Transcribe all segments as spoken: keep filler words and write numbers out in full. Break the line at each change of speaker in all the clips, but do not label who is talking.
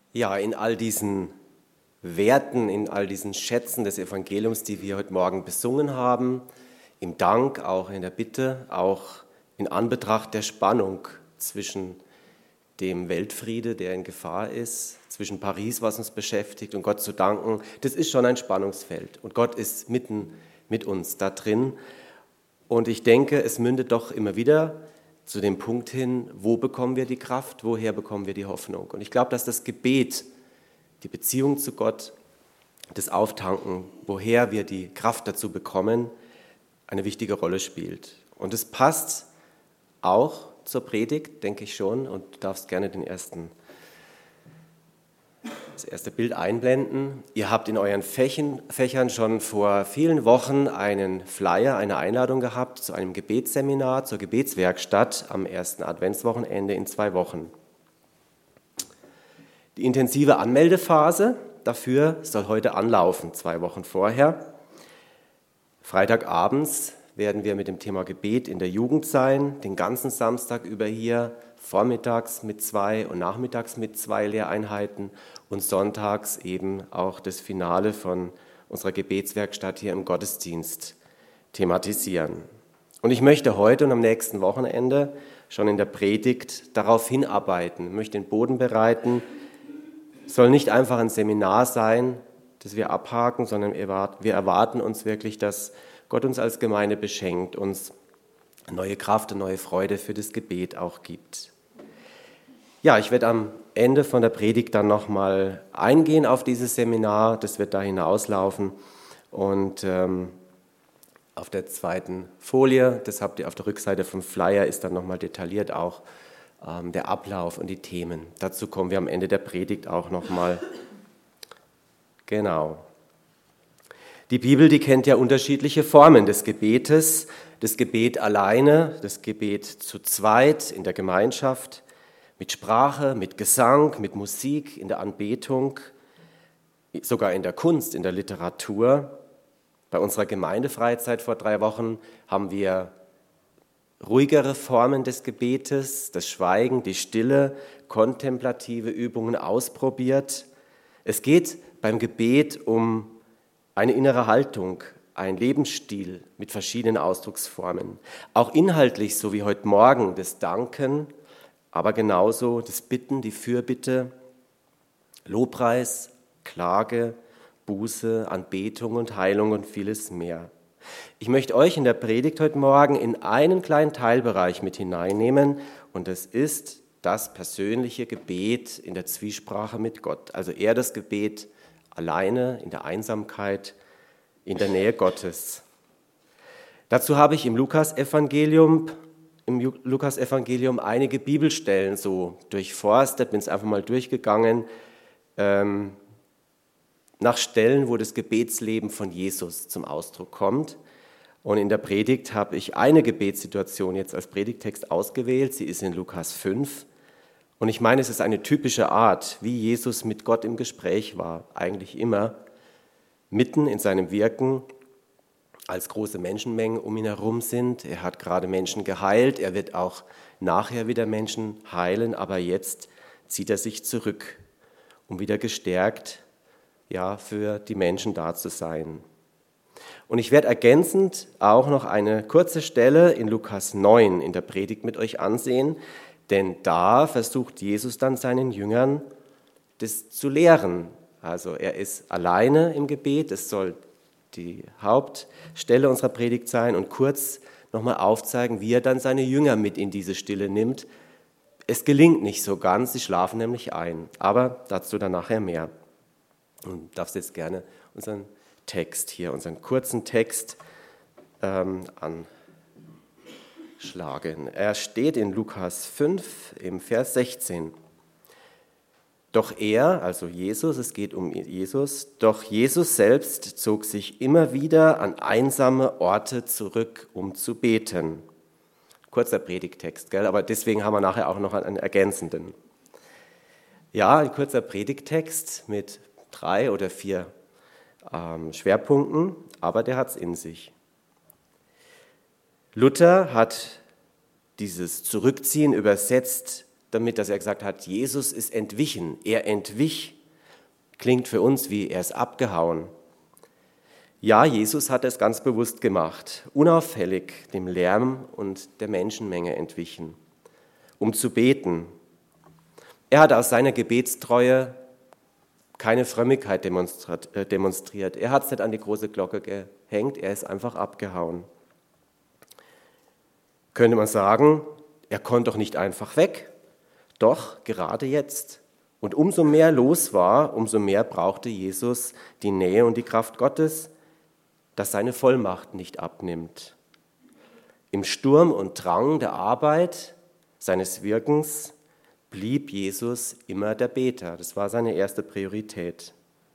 Ja, in all diesen Werten, in all diesen Schätzen des Evangeliums, die wir heute Morgen besungen haben, im Dank, auch in der Bitte, auch in Anbetracht der Spannung zwischen dem Weltfriede, der in Gefahr ist, zwischen Paris, was uns beschäftigt, und Gott zu danken, das ist schon ein Spannungsfeld. Und Gott ist mitten mit uns da drin. Und ich denke, es mündet doch immer wieder zu dem Punkt hin, wo bekommen wir die Kraft, woher bekommen wir die Hoffnung. Und ich glaube, dass das Gebet, die Beziehung zu Gott, das Auftanken, woher wir die Kraft dazu bekommen, eine wichtige Rolle spielt. Und es passt auch zur Predigt, denke ich schon, und du darfst gerne den ersten, das erste Bild einblenden. Ihr habt in euren Fächen, Fächern schon vor vielen Wochen einen Flyer, eine Einladung gehabt zu einem Gebetsseminar, zur Gebetswerkstatt am ersten Adventswochenende in zwei Wochen. Die intensive Anmeldephase dafür soll heute anlaufen, zwei Wochen vorher. Freitagabends werden wir mit dem Thema Gebet in der Jugend sein, den ganzen Samstag über hier, vormittags mit zwei und nachmittags mit zwei Lehreinheiten und sonntags eben auch das Finale von unserer Gebetswerkstatt hier im Gottesdienst thematisieren. Und ich möchte heute und am nächsten Wochenende schon in der Predigt darauf hinarbeiten, möchte den Boden bereiten. Es soll nicht einfach ein Seminar sein, das wir abhaken, sondern wir erwarten uns wirklich, dass Gott uns als Gemeinde beschenkt, uns neue Kraft und neue Freude für das Gebet auch gibt. Ja, ich werde am Ende von der Predigt dann nochmal eingehen auf dieses Seminar, das wird da hinauslaufen und ähm, auf der zweiten Folie, das habt ihr auf der Rückseite vom Flyer, ist dann nochmal detailliert auch ähm, der Ablauf und die Themen. Dazu kommen wir am Ende der Predigt auch nochmal. Genau. Die Bibel, die kennt ja unterschiedliche Formen des Gebetes. Das Gebet alleine, das Gebet zu zweit in der Gemeinschaft, mit Sprache, mit Gesang, mit Musik, in der Anbetung, sogar in der Kunst, in der Literatur. Bei unserer Gemeindefreizeit vor drei Wochen haben wir ruhigere Formen des Gebetes, das Schweigen, die Stille, kontemplative Übungen ausprobiert. Es geht beim Gebet um eine innere Haltung, ein Lebensstil mit verschiedenen Ausdrucksformen. Auch inhaltlich, so wie heute Morgen, das Danken, aber genauso das Bitten, die Fürbitte, Lobpreis, Klage, Buße, Anbetung und Heilung und vieles mehr. Ich möchte euch in der Predigt heute Morgen in einen kleinen Teilbereich mit hineinnehmen und das ist das persönliche Gebet in der Zwiesprache mit Gott. Also eher das Gebet alleine, in der Einsamkeit, in der Nähe Gottes. Dazu habe ich im Lukas-Evangelium, im Lukas-Evangelium einige Bibelstellen so durchforstet, bin es einfach mal durchgegangen, ähm, nach Stellen, wo das Gebetsleben von Jesus zum Ausdruck kommt. Und in der Predigt habe ich eine Gebetssituation jetzt als Predigtext ausgewählt, sie ist in Lukas fünf. Und ich meine, es ist eine typische Art, wie Jesus mit Gott im Gespräch war, eigentlich immer, mitten in seinem Wirken, als große Menschenmengen um ihn herum sind. Er hat gerade Menschen geheilt, er wird auch nachher wieder Menschen heilen, aber jetzt zieht er sich zurück, um wieder gestärkt, ja, für die Menschen da zu sein. Und ich werde ergänzend auch noch eine kurze Stelle in Lukas neun in der Predigt mit euch ansehen, denn da versucht Jesus dann seinen Jüngern, das zu lehren. Also er ist alleine im Gebet, das soll die Hauptstelle unserer Predigt sein und kurz nochmal aufzeigen, wie er dann seine Jünger mit in diese Stille nimmt. Es gelingt nicht so ganz, sie schlafen nämlich ein, aber dazu dann nachher mehr. Und du darfst jetzt gerne unseren Text hier, unseren kurzen Text ähm, an Schlagen. Er steht in Lukas fünf im Vers sechzehn. Doch er, also Jesus, es geht um Jesus, doch Jesus selbst zog sich immer wieder an einsame Orte zurück, um zu beten. Kurzer Predigttext, gell? Aber deswegen haben wir nachher auch noch einen ergänzenden. Ja, ein kurzer Predigttext mit drei oder vier ähm, Schwerpunkten, aber der hat es in sich. Luther hat dieses Zurückziehen übersetzt damit, dass er gesagt hat, Jesus ist entwichen. Er entwich, klingt für uns wie, er ist abgehauen. Ja, Jesus hat es ganz bewusst gemacht, unauffällig dem Lärm und der Menschenmenge entwichen, um zu beten. Er hat aus seiner Gebetstreue keine Frömmigkeit demonstriert. Er hat es nicht an die große Glocke gehängt, er ist einfach abgehauen. Könnte man sagen, er konnte doch nicht einfach weg. Doch, gerade jetzt. Und umso mehr los war, umso mehr brauchte Jesus die Nähe und die Kraft Gottes, dass seine Vollmacht nicht abnimmt. Im Sturm und Drang der Arbeit, seines Wirkens, blieb Jesus immer der Beter. Das war seine erste Priorität.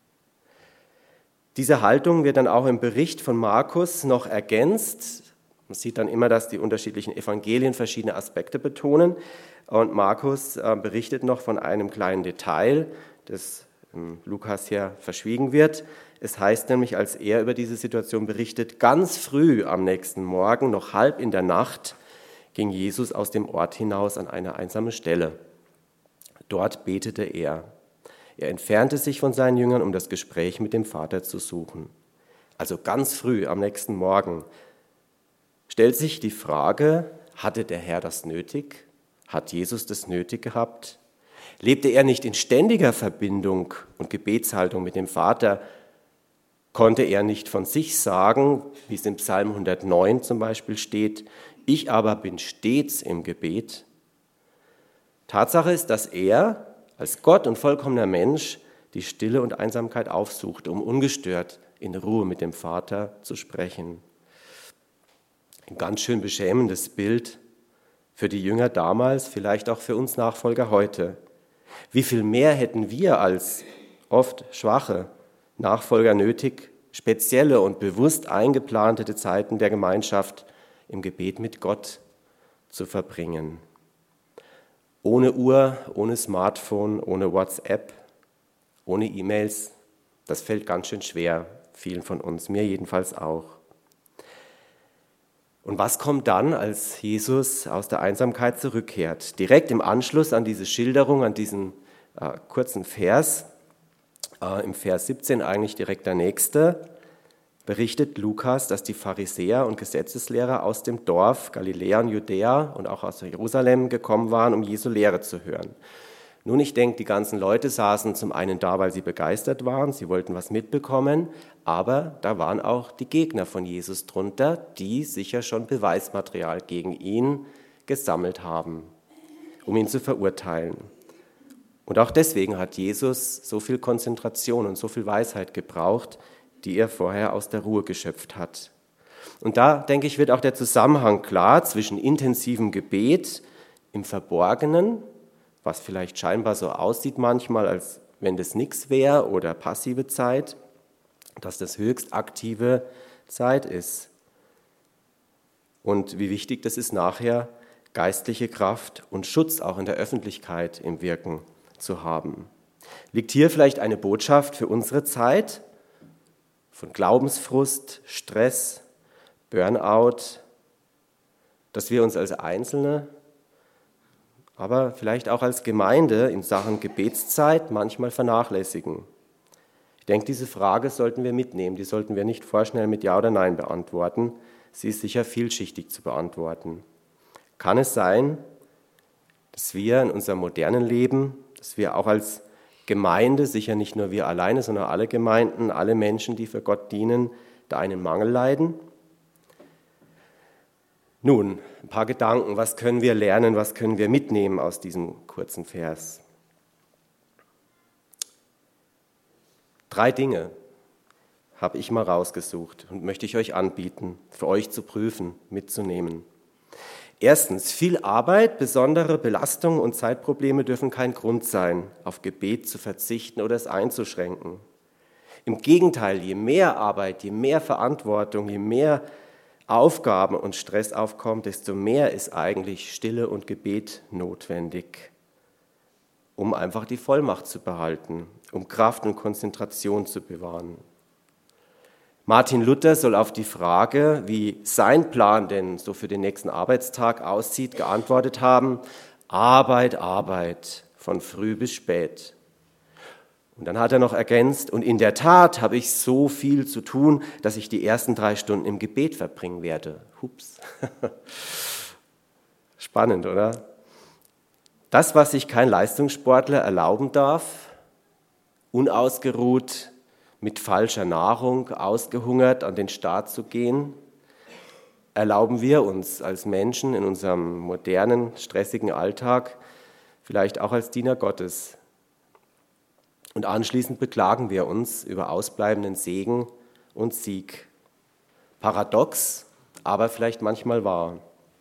Diese Haltung wird dann auch im Bericht von Markus noch ergänzt. Man sieht dann immer, dass die unterschiedlichen Evangelien verschiedene Aspekte betonen. Und Markus berichtet noch von einem kleinen Detail, das Lukas hier verschwiegen wird. Es heißt nämlich, als er über diese Situation berichtet, ganz früh am nächsten Morgen, noch halb in der Nacht, ging Jesus aus dem Ort hinaus an eine einsame Stelle. Dort betete er. Er entfernte sich von seinen Jüngern, um das Gespräch mit dem Vater zu suchen. Also ganz früh am nächsten Morgen stellt sich die Frage, hatte der Herr das nötig? Hat Jesus das nötig gehabt? Lebte er nicht in ständiger Verbindung und Gebetshaltung mit dem Vater? Konnte er nicht von sich sagen, wie es im Psalm hundertneun zum Beispiel steht, ich aber bin stets im Gebet? Tatsache ist, dass er als Gott und vollkommener Mensch die Stille und Einsamkeit aufsuchte, um ungestört in Ruhe mit dem Vater zu sprechen. Ein ganz schön beschämendes Bild für die Jünger damals, vielleicht auch für uns Nachfolger heute. Wie viel mehr hätten wir als oft schwache Nachfolger nötig, spezielle und bewusst eingeplante Zeiten der Gemeinschaft im Gebet mit Gott zu verbringen. Ohne Uhr, ohne Smartphone, ohne WhatsApp, ohne E-Mails, das fällt ganz schön schwer, vielen von uns, mir jedenfalls auch. Und was kommt dann, als Jesus aus der Einsamkeit zurückkehrt? Direkt im Anschluss an diese Schilderung, an diesen äh, kurzen Vers, äh, im Vers siebzehn eigentlich direkt der nächste, berichtet Lukas, dass die Pharisäer und Gesetzeslehrer aus dem Dorf Galiläa und Judäa und auch aus Jerusalem gekommen waren, um Jesu Lehre zu hören. Nun, ich denke, die ganzen Leute saßen zum einen da, weil sie begeistert waren, sie wollten was mitbekommen, aber da waren auch die Gegner von Jesus drunter, die sicher schon Beweismaterial gegen ihn gesammelt haben, um ihn zu verurteilen. Und auch deswegen hat Jesus so viel Konzentration und so viel Weisheit gebraucht, die er vorher aus der Ruhe geschöpft hat. Und da, denke ich, wird auch der Zusammenhang klar zwischen intensivem Gebet im Verborgenen, was vielleicht scheinbar so aussieht manchmal, als wenn das nichts wäre, oder passive Zeit, dass das höchst aktive Zeit ist. Und wie wichtig das ist, nachher geistliche Kraft und Schutz auch in der Öffentlichkeit im Wirken zu haben. Liegt hier vielleicht eine Botschaft für unsere Zeit von Glaubensfrust, Stress, Burnout, dass wir uns als Einzelne, aber vielleicht auch als Gemeinde in Sachen Gebetszeit manchmal vernachlässigen? Ich denke, diese Frage sollten wir mitnehmen, die sollten wir nicht vorschnell mit Ja oder Nein beantworten. Sie ist sicher vielschichtig zu beantworten. Kann es sein, dass wir in unserem modernen Leben, dass wir auch als Gemeinde, sicher nicht nur wir alleine, sondern alle Gemeinden, alle Menschen, die für Gott dienen, da einen Mangel leiden? Nun, ein paar Gedanken, was können wir lernen, was können wir mitnehmen aus diesem kurzen Vers? Drei Dinge habe ich mal rausgesucht und möchte ich euch anbieten, für euch zu prüfen, mitzunehmen. Erstens, viel Arbeit, besondere Belastungen und Zeitprobleme dürfen kein Grund sein, auf Gebet zu verzichten oder es einzuschränken. Im Gegenteil, je mehr Arbeit, je mehr Verantwortung, je mehr Aufgaben und Stress aufkommt, desto mehr ist eigentlich Stille und Gebet notwendig, um einfach die Vollmacht zu behalten, um Kraft und Konzentration zu bewahren. Martin Luther soll auf die Frage, wie sein Plan denn so für den nächsten Arbeitstag aussieht, geantwortet haben: Arbeit, Arbeit, von früh bis spät. Und dann hat er noch ergänzt, und in der Tat habe ich so viel zu tun, dass ich die ersten drei Stunden im Gebet verbringen werde. Hups. Spannend, oder? Das, was sich kein Leistungssportler erlauben darf, unausgeruht, mit falscher Nahrung, ausgehungert an den Start zu gehen, erlauben wir uns als Menschen in unserem modernen, stressigen Alltag, vielleicht auch als Diener Gottes. Und anschließend beklagen wir uns über ausbleibenden Segen und Sieg. Paradox, aber vielleicht manchmal wahr.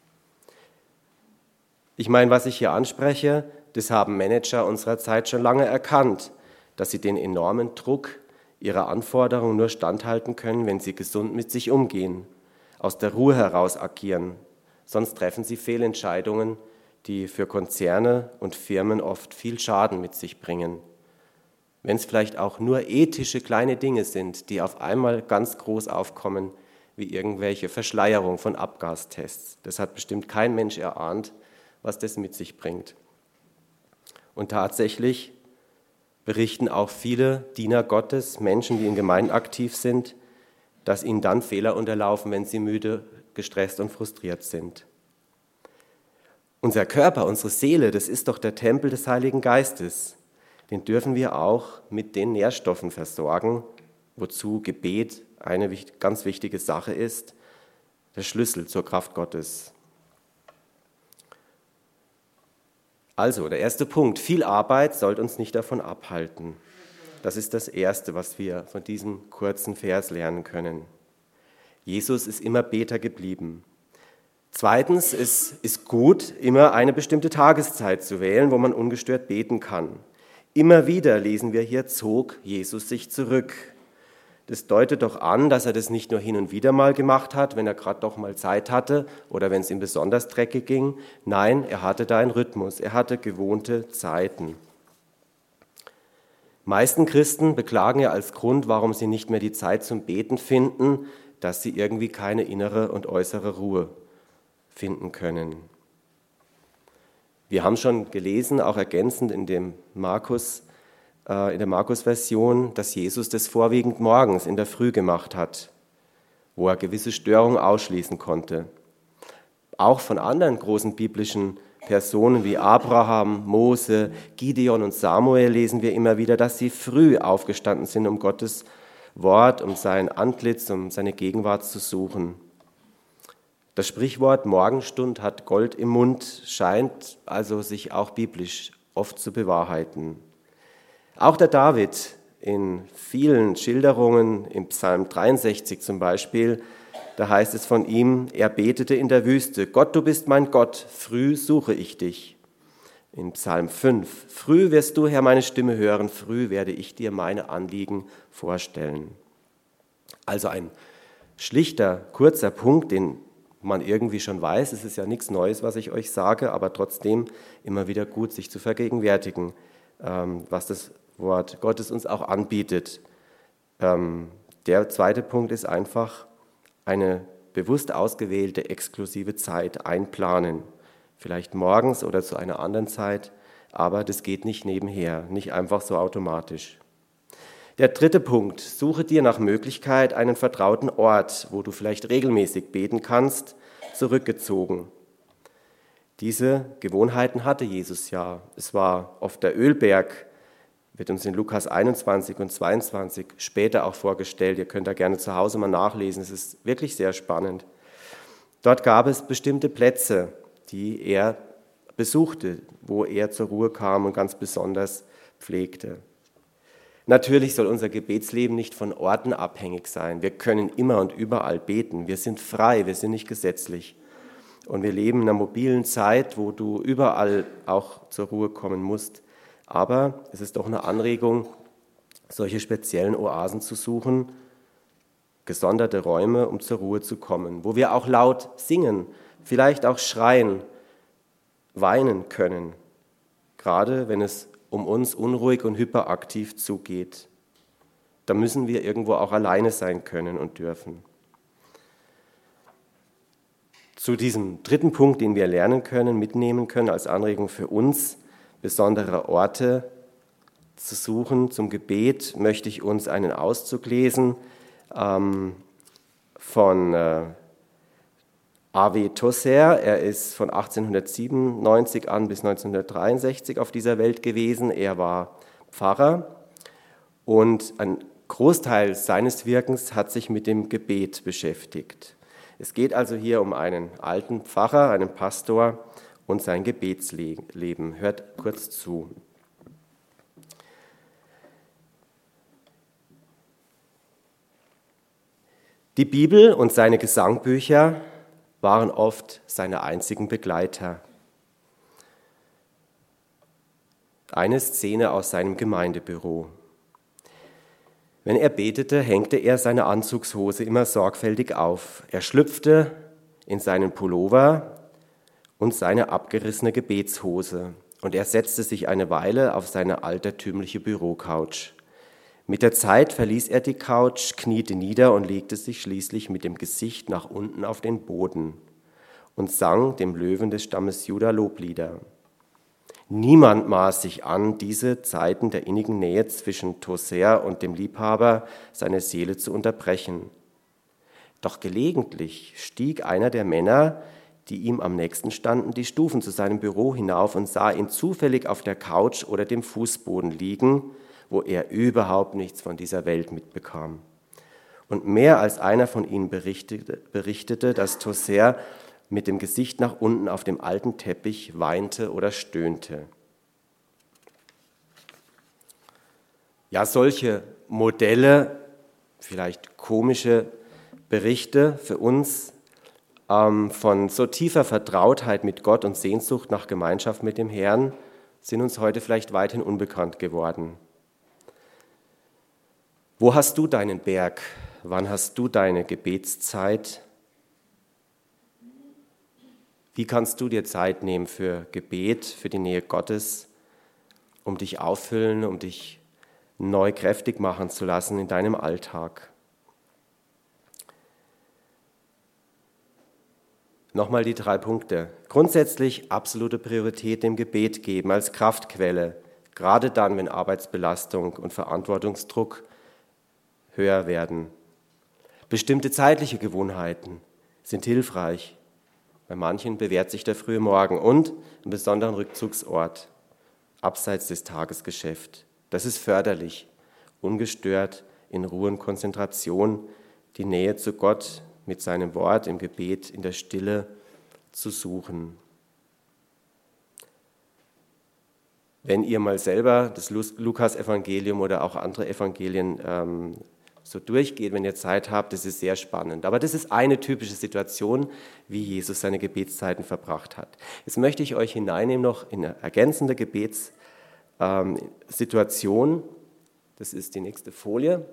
Ich meine, was ich hier anspreche, das haben Manager unserer Zeit schon lange erkannt, dass sie den enormen Druck ihrer Anforderungen nur standhalten können, wenn sie gesund mit sich umgehen, aus der Ruhe heraus agieren. Sonst treffen sie Fehlentscheidungen, die für Konzerne und Firmen oft viel Schaden mit sich bringen. Wenn es vielleicht auch nur ethische kleine Dinge sind, die auf einmal ganz groß aufkommen, wie irgendwelche Verschleierung von Abgastests. Das hat bestimmt kein Mensch erahnt, was das mit sich bringt. Und tatsächlich berichten auch viele Diener Gottes, Menschen, die in Gemeinden aktiv sind, dass ihnen dann Fehler unterlaufen, wenn sie müde, gestresst und frustriert sind. Unser Körper, unsere Seele, das ist doch der Tempel des Heiligen Geistes. Den dürfen wir auch mit den Nährstoffen versorgen, wozu Gebet eine ganz wichtige Sache ist, der Schlüssel zur Kraft Gottes. Also, der erste Punkt, viel Arbeit sollte uns nicht davon abhalten. Das ist das Erste, was wir von diesem kurzen Vers lernen können. Jesus ist immer Beter geblieben. Zweitens, es ist gut, immer eine bestimmte Tageszeit zu wählen, wo man ungestört beten kann. Immer wieder lesen wir hier, zog Jesus sich zurück. Das deutet doch an, dass er das nicht nur hin und wieder mal gemacht hat, wenn er gerade doch mal Zeit hatte oder wenn es ihm besonders dreckig ging. Nein, er hatte da einen Rhythmus, er hatte gewohnte Zeiten. Meisten Christen beklagen ja als Grund, warum sie nicht mehr die Zeit zum Beten finden, dass sie irgendwie keine innere und äußere Ruhe finden können. Wir haben schon gelesen, auch ergänzend in dem Markus, äh, in der Markus-Version, dass Jesus das vorwiegend morgens in der Früh gemacht hat, wo er gewisse Störungen ausschließen konnte. Auch von anderen großen biblischen Personen wie Abraham, Mose, Gideon und Samuel lesen wir immer wieder, dass sie früh aufgestanden sind, um Gottes Wort, um sein Antlitz, um seine Gegenwart zu suchen. Das Sprichwort Morgenstund hat Gold im Mund scheint also sich auch biblisch oft zu bewahrheiten. Auch der David in vielen Schilderungen, im Psalm dreiundsechzig zum Beispiel, da heißt es von ihm, er betete in der Wüste, Gott, du bist mein Gott, früh suche ich dich. In Psalm fünf, früh wirst du, Herr, meine Stimme hören, früh werde ich dir meine Anliegen vorstellen. Also ein schlichter, kurzer Punkt, den man irgendwie schon weiß, es ist ja nichts Neues, was ich euch sage, aber trotzdem immer wieder gut, sich zu vergegenwärtigen, was das Wort Gottes uns auch anbietet. Der zweite Punkt ist einfach eine bewusst ausgewählte, exklusive Zeit einplanen. Vielleicht morgens oder zu einer anderen Zeit, aber das geht nicht nebenher, nicht einfach so automatisch. Der dritte Punkt, suche dir nach Möglichkeit einen vertrauten Ort, wo du vielleicht regelmäßig beten kannst, zurückgezogen. Diese Gewohnheiten hatte Jesus ja. Es war oft der Ölberg, wird uns in Lukas einundzwanzig und zweiundzwanzig später auch vorgestellt. Ihr könnt da gerne zu Hause mal nachlesen, es ist wirklich sehr spannend. Dort gab es bestimmte Plätze, die er besuchte, wo er zur Ruhe kam und ganz besonders pflegte. Natürlich soll unser Gebetsleben nicht von Orten abhängig sein. Wir können immer und überall beten. Wir sind frei, wir sind nicht gesetzlich. Und wir leben in einer mobilen Zeit, wo du überall auch zur Ruhe kommen musst. Aber es ist doch eine Anregung, solche speziellen Oasen zu suchen, gesonderte Räume, um zur Ruhe zu kommen, wo wir auch laut singen, vielleicht auch schreien, weinen können, gerade wenn es um uns unruhig und hyperaktiv zugeht. Da müssen wir irgendwo auch alleine sein können und dürfen. Zu diesem dritten Punkt, den wir lernen können, mitnehmen können als Anregung für uns, besondere Orte zu suchen zum Gebet, möchte ich uns einen Auszug lesen ähm, von äh, A W Tozer. Er ist von achtzehnhundertsiebenundneunzig an bis neunzehnhundertdreiundsechzig auf dieser Welt gewesen. Er war Pfarrer und ein Großteil seines Wirkens hat sich mit dem Gebet beschäftigt. Es geht also hier um einen alten Pfarrer, einen Pastor und sein Gebetsleben. Hört kurz zu. Die Bibel und seine Gesangbücher waren oft seine einzigen Begleiter. Eine Szene aus seinem Gemeindebüro. Wenn er betete, hängte er seine Anzugshose immer sorgfältig auf. Er schlüpfte in seinen Pullover und seine abgerissene Gebetshose und er setzte sich eine Weile auf seine altertümliche Bürocouch. Mit der Zeit verließ er die Couch, kniete nieder und legte sich schließlich mit dem Gesicht nach unten auf den Boden und sang dem Löwen des Stammes Juda Loblieder. Niemand maß sich an, diese Zeiten der innigen Nähe zwischen Tozer und dem Liebhaber seine Seele zu unterbrechen. Doch gelegentlich stieg einer der Männer, die ihm am nächsten standen, die Stufen zu seinem Büro hinauf und sah ihn zufällig auf der Couch oder dem Fußboden liegen, wo er überhaupt nichts von dieser Welt mitbekam. Und mehr als einer von ihnen berichtete, berichtete dass Tozer mit dem Gesicht nach unten auf dem alten Teppich weinte oder stöhnte. Ja, solche Modelle, vielleicht komische Berichte für uns ähm, von so tiefer Vertrautheit mit Gott und Sehnsucht nach Gemeinschaft mit dem Herrn, sind uns heute vielleicht weithin unbekannt geworden. Wo hast du deinen Berg? Wann hast du deine Gebetszeit? Wie kannst du dir Zeit nehmen für Gebet, für die Nähe Gottes, um dich auffüllen, um dich neu kräftig machen zu lassen in deinem Alltag? Nochmal die drei Punkte. Grundsätzlich absolute Priorität dem Gebet geben als Kraftquelle, gerade dann, wenn Arbeitsbelastung und Verantwortungsdruck höher werden. Bestimmte zeitliche Gewohnheiten sind hilfreich. Bei manchen bewährt sich der frühe Morgen und einen besonderen Rückzugsort, abseits des Tagesgeschäfts. Das ist förderlich, ungestört, in Ruhe und Konzentration, die Nähe zu Gott mit seinem Wort im Gebet, in der Stille zu suchen. Wenn ihr mal selber das Lukas-Evangelium oder auch andere Evangelien ähm, so durchgeht, wenn ihr Zeit habt, das ist sehr spannend. Aber das ist eine typische Situation, wie Jesus seine Gebetszeiten verbracht hat. Jetzt möchte ich euch hineinnehmen noch in eine ergänzende Gebetssituation. Das ist die nächste Folie.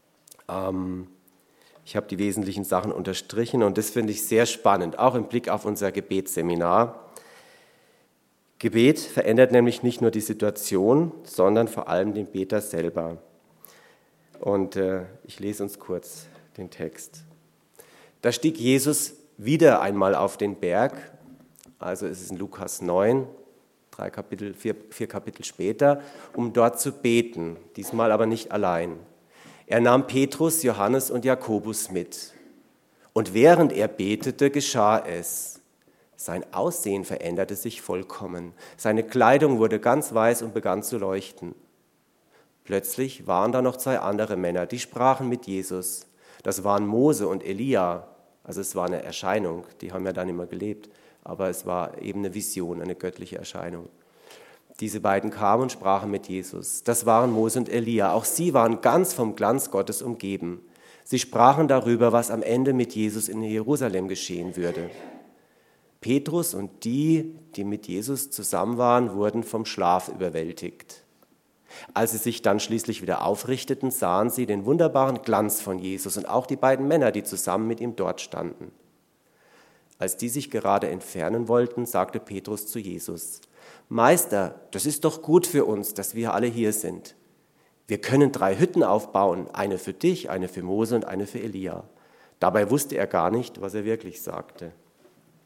Ich habe die wesentlichen Sachen unterstrichen und das finde ich sehr spannend, auch im Blick auf unser Gebetsseminar. Gebet verändert nämlich nicht nur die Situation, sondern vor allem den Beter selber. Und äh, ich lese uns kurz den Text. Da stieg Jesus wieder einmal auf den Berg, also es ist in Lukas neun, drei Kapitel, vier, vier Kapitel später, um dort zu beten, diesmal aber nicht allein. Er nahm Petrus, Johannes und Jakobus mit. Und während er betete, geschah es. Sein Aussehen veränderte sich vollkommen. Seine Kleidung wurde ganz weiß und begann zu leuchten. Plötzlich waren da noch zwei andere Männer, die sprachen mit Jesus. Das waren Mose und Elia. Also es war eine Erscheinung, die haben ja dann immer gelebt, aber es war eben eine Vision, eine göttliche Erscheinung. Diese beiden kamen und sprachen mit Jesus. Das waren Mose und Elia. Auch sie waren ganz vom Glanz Gottes umgeben. Sie sprachen darüber, was am Ende mit Jesus in Jerusalem geschehen würde. Petrus und die, die mit Jesus zusammen waren, wurden vom Schlaf überwältigt. Als sie sich dann schließlich wieder aufrichteten, sahen sie den wunderbaren Glanz von Jesus und auch die beiden Männer, die zusammen mit ihm dort standen. Als die sich gerade entfernen wollten, sagte Petrus zu Jesus: Meister, das ist doch gut für uns, dass wir alle hier sind. Wir können drei Hütten aufbauen, eine für dich, eine für Mose und eine für Elia. Dabei wusste er gar nicht, was er wirklich sagte.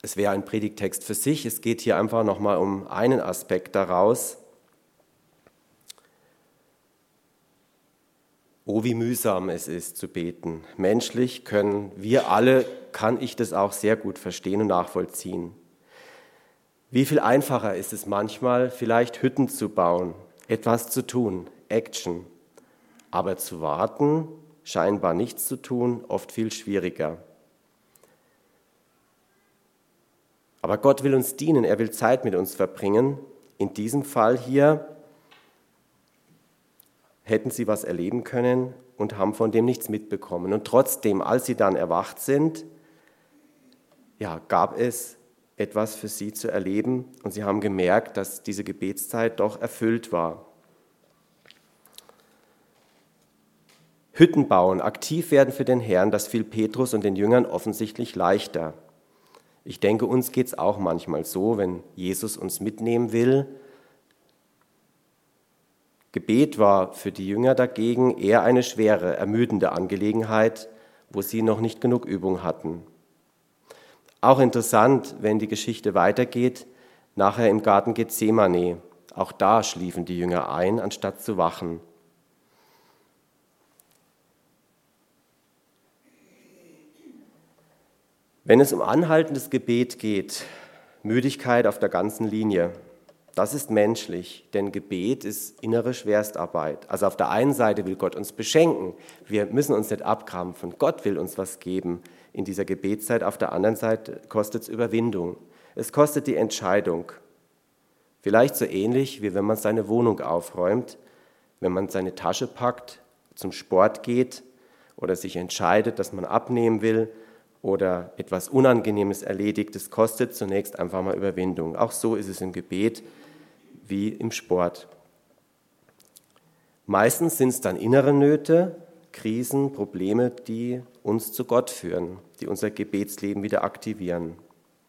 Es wäre ein Predigttext für sich. Es geht hier einfach nochmal um einen Aspekt daraus. Oh, wie mühsam es ist zu beten. Menschlich können wir alle, kann ich das auch sehr gut verstehen und nachvollziehen. Wie viel einfacher ist es manchmal, vielleicht Hütten zu bauen, etwas zu tun, Action. Aber zu warten, scheinbar nichts zu tun, oft viel schwieriger. Aber Gott will uns dienen, er will Zeit mit uns verbringen. In diesem Fall hier hätten sie was erleben können und haben von dem nichts mitbekommen. Und trotzdem, als sie dann erwacht sind, ja, gab es etwas für sie zu erleben und sie haben gemerkt, dass diese Gebetszeit doch erfüllt war. Hütten bauen, aktiv werden für den Herrn, das fiel Petrus und den Jüngern offensichtlich leichter. Ich denke, uns geht es auch manchmal so, wenn Jesus uns mitnehmen will. Gebet war für die Jünger dagegen eher eine schwere, ermüdende Angelegenheit, wo sie noch nicht genug Übung hatten. Auch interessant, wenn die Geschichte weitergeht, nachher im Garten Gethsemane. Auch da schliefen die Jünger ein, anstatt zu wachen. Wenn es um anhaltendes Gebet geht, Müdigkeit auf der ganzen Linie, das ist menschlich, denn Gebet ist innere Schwerstarbeit. Also auf der einen Seite will Gott uns beschenken, wir müssen uns nicht abkrampfen, Gott will uns was geben in dieser Gebetszeit, auf der anderen Seite kostet es Überwindung, es kostet die Entscheidung. Vielleicht so ähnlich, wie wenn man seine Wohnung aufräumt, wenn man seine Tasche packt, zum Sport geht oder sich entscheidet, dass man abnehmen will oder etwas Unangenehmes erledigt, es kostet zunächst einfach mal Überwindung. Auch so ist es im Gebet wie im Sport. Meistens sind es dann innere Nöte, Krisen, Probleme, die uns zu Gott führen, die unser Gebetsleben wieder aktivieren.